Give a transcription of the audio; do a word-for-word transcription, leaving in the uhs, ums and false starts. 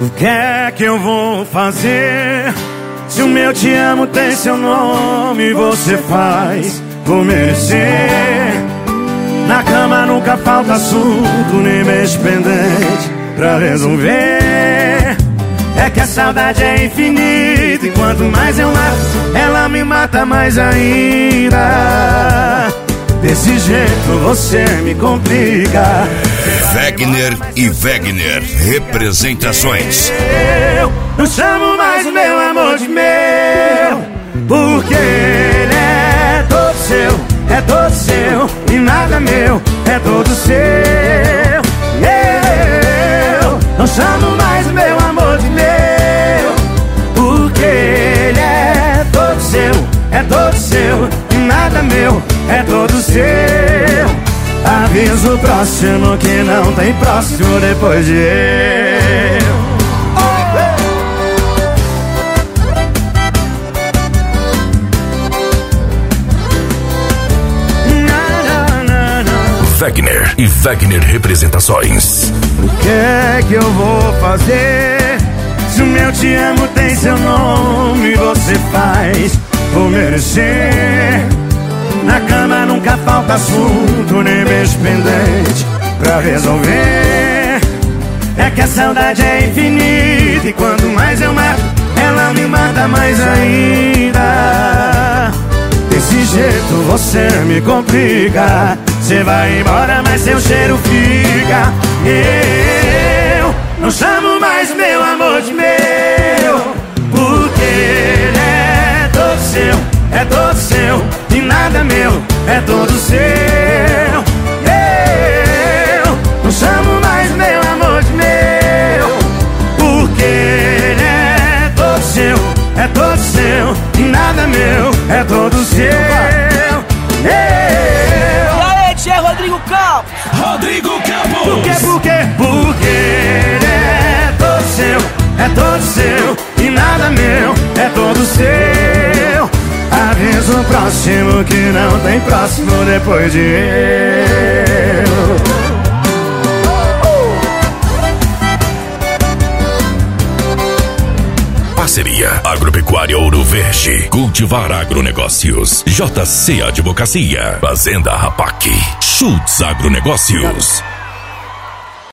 O que é que eu vou fazer? Se o meu te amo tem seu nome, você faz por merecer. Na cama nunca falta assunto, nem mês pendente pra resolver. É que a saudade é infinita e quanto mais eu mato, ela me mata mais ainda. Desse jeito você me complica. Wegner e Wegner Representações. Eu não chamo mais o meu amor de meu, porque ele é todo seu, é todo seu e nada meu, é todo seu. Eu não chamo mais o meu amor de meu, porque ele é todo seu, é todo seu e nada meu, é todo seu. Aviso próximo que não tem próximo depois de eu. Wegner e Wegner Representações. O que é que eu vou fazer? Se o meu te amo tem seu nome, você faz por merecer. Na cama nunca falta assunto, nem beijo pendente pra resolver. É que a saudade é infinita e quanto mais eu mato, ela me mata mais ainda. Desse jeito você me complica. Você vai embora, mas seu cheiro fica. Eu não chamo mais meu amor de meu, porque ele é todo seu, é todo seu e nada meu, é todo seu. Eu não chamo mais meu amor de meu, porque ele é todo seu, é todo seu e nada meu, é todo seu. É Rodrigo Campos. Rodrigo Campos. Por quê, por quê? Porque ele é todo seu, é todo seu e nada meu, é todo seu. Aviso próximo que não tem próximo depois de eu. Parceria Agropecuária Ouro Verde, Cultivar Agronegócios, J C Advocacia, Fazenda Rapac, Schultz Agronegócios.